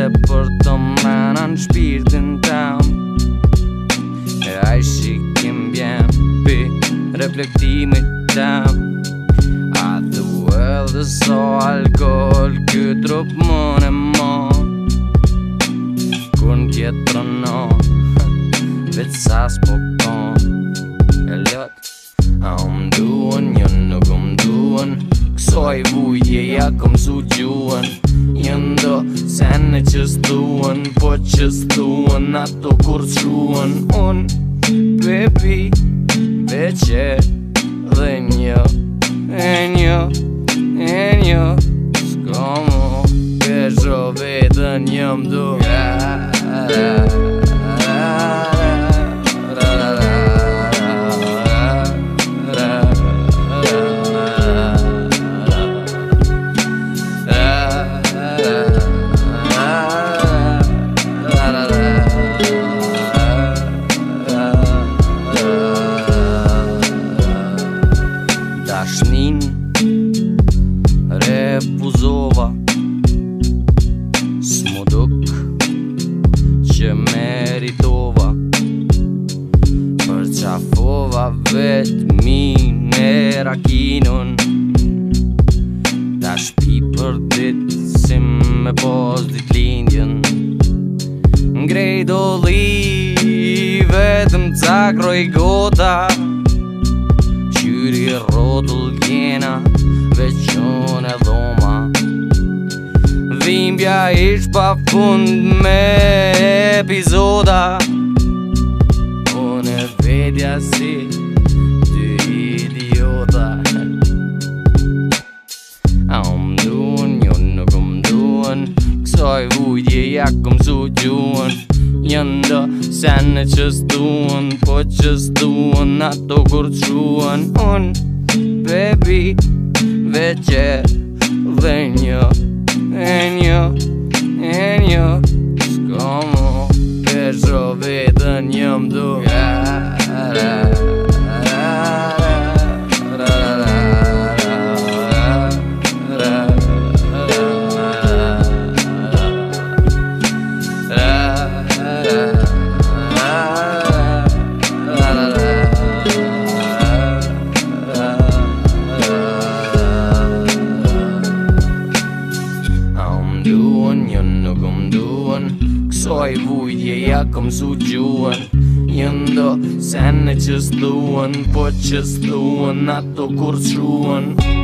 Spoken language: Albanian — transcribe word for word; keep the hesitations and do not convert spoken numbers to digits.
se për të mrena në shpirtin tem. E aj shikim bjem pi reflektimit tem. A du edhe so alkohol ky trup mën e mon. Kur n'kjetër non veç sa s'po kon. E lot a um duan, jo nuk um duan. Kësoj vujtje ja kom su gjuan. Jën do sene që s'duan, po që s'duan ato kur s'shuan. Un, baby, veç e dhe një, e një, e një. S'ko mu pesho vetën jëm du. Dashnin refuzova, s'mu duk që meritova. Përqafova vet min e rakinun. Ta shpi për dit si me pos dit lindjen. Ngrej do li vetëm cakroj gota. Qyri rotull gjena veç unë e dhoma. Dhimbja ish pa fund me epizoda. Unë e vedja si dy idiota. A um duan, jo nuk um duan. Kësoj vujtje ja kom su gjuan. Jën do sene që s'duan, po që s'duan ato kur t'shuan. Un, baby, veç e dhe një, e një, e një. S'ko mu pesho vetën jëm du. Duan, jo nuk um duan. Kësoj vujtje ja kom su gjuan. Jën do sene që s'duan, po që s'duan ato kur s'shuan.